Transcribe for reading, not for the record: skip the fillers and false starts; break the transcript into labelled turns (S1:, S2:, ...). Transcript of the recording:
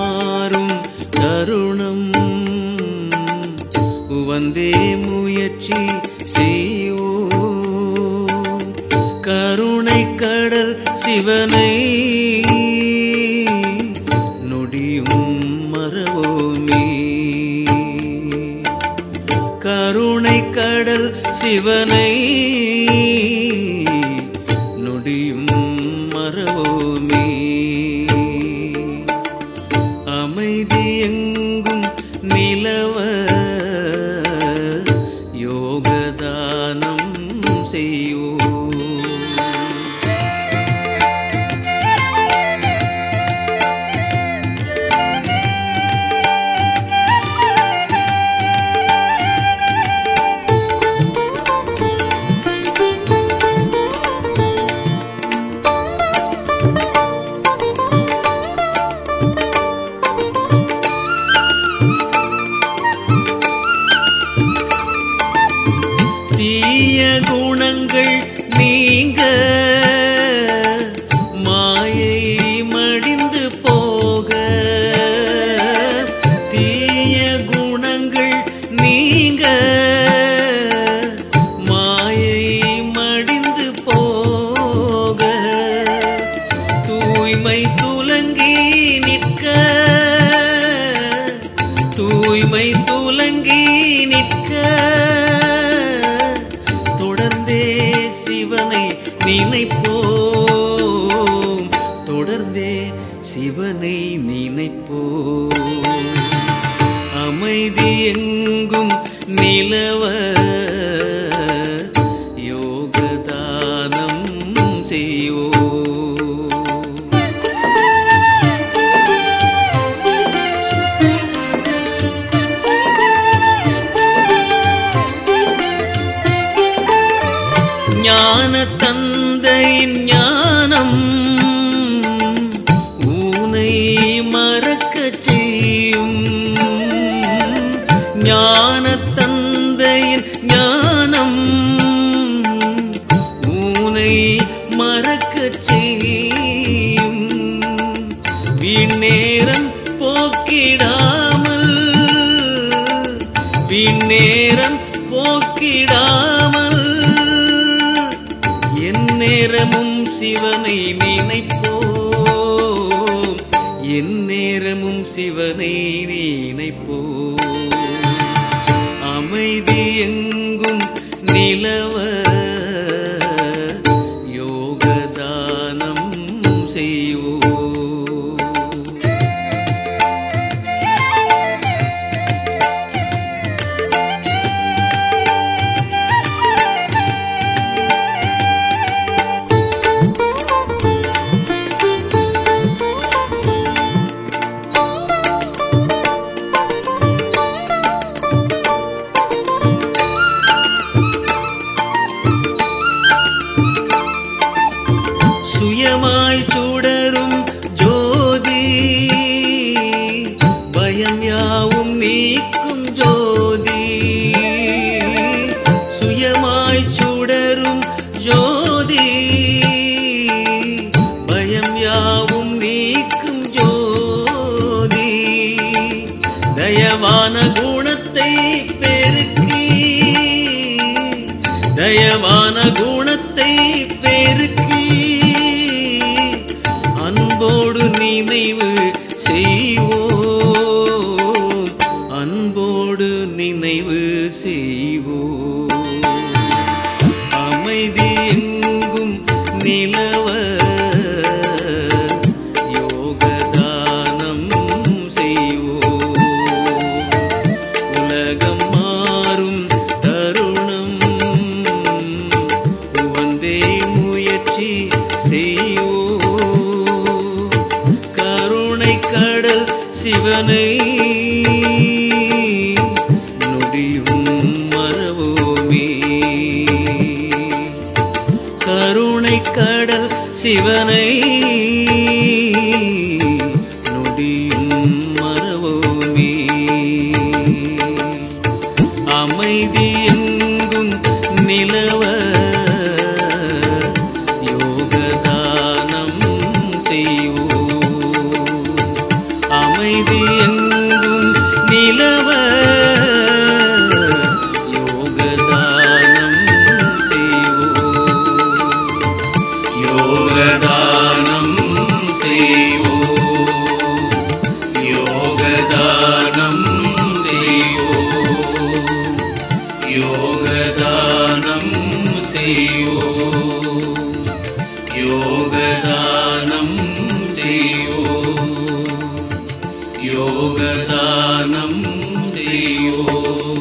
S1: மாறும் தருணம் வந்தே முயற்சி செய்வோம். கருணை கடல் சிவனை நொடியும் மறவோமே. கருணை கடல் சிவனை நொடியும் மறவோமே. அமைதி எங்கும் நிலவ யோகதானம் செய்வோம். தீய குணங்கள் நீங்க மாயை மடிந்து போக. தீய குணங்கள் நீங்க மாயை மடிந்து போக. தூய்மை துலங்கி நிற்க. தூய்மை துலங்கி நிற்க. தொடர்ந்தே சிவனை நினைப்போம். தொடர்ந்தே சிவனை நினைப்போம். அமைதி எங்கும் நிலவ யோகதானம் செய்வோம். ஞான தந்தையின் ஞானம் ஊனை மறக்கச் செய்யும். ஞான தந்தையின் ஞானம் ஊனை மறக்கச் செய்யும். வீணேரம் போக்கிடாமல். வீணேரம் போக்கிடாமல் எந்நேரமும் சிவனை நினைப்போம். எந்நேரமும் சிவனை நினைப்போம். அமைதி எங்கும் நிலவ யோகதானம் செய்வோம். சுயமாய் சுடரும் ஜோதி பயம் யாவும் நீக்கும் ஜோதி. சுயமாய் சுடரும் ஜோதி பயம் யாவும் நீக்கும் ஜோதி. தயவான குணத்தை பெருக்கி. தயவான குணத்தை பெருக்கி அன்போடு நினைவு செய்வோம். அன்போடு நினைவு செய்வோம். அமைதி எங்கும் நிலவ யோகதானம் செய்வோம். உலகம் மாறும் தருணம் வந்தே முயற்சி செய்வோம். கருணை கடல் சிவனை நொடியும் மறவோமே. கருணை கடல் சிவனை நொடியும் மறவோமே. அமைதி எங்கும் நிலவ யோகதானம் செய்வோம். அமைதி அமைதி எங்கும் நிலவ யோகதானம் செய்வோம். யோகதானம் செய்வோம். யோகதானம் செய்வோம். யோகதானம் செய்வோம். யோகதானம் செய்வோம். யோகதானம் செய்வோம்.